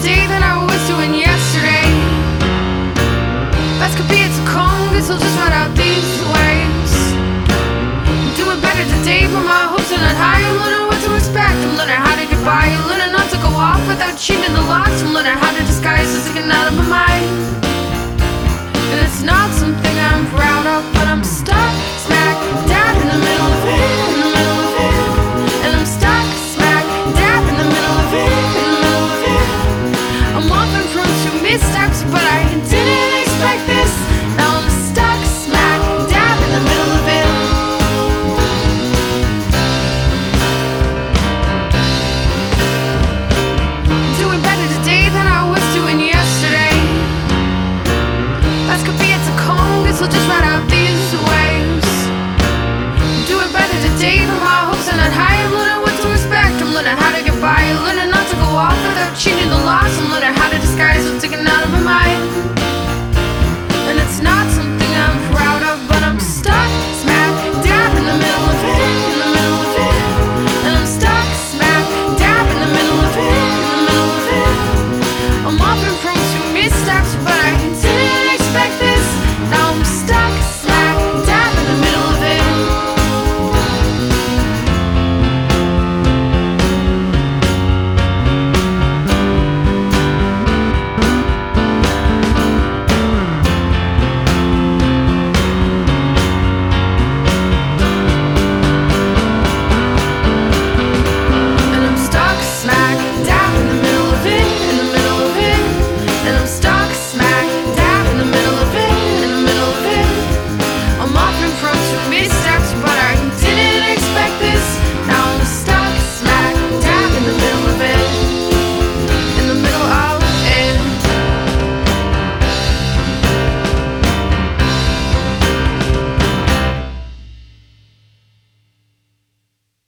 today than I was doing yesterday. Best could be it's a calm, guess I'll just ride out these waves. I'm doing better today, but my hopes are not high. I'm learning what to expect, I'm learning how to get by. I'm learning not to go off without changing the locks. I'm learning how to disguise the sticking out of my mind. And it's not something I'm proud of, but I'm stuck smack dab in the middle of it.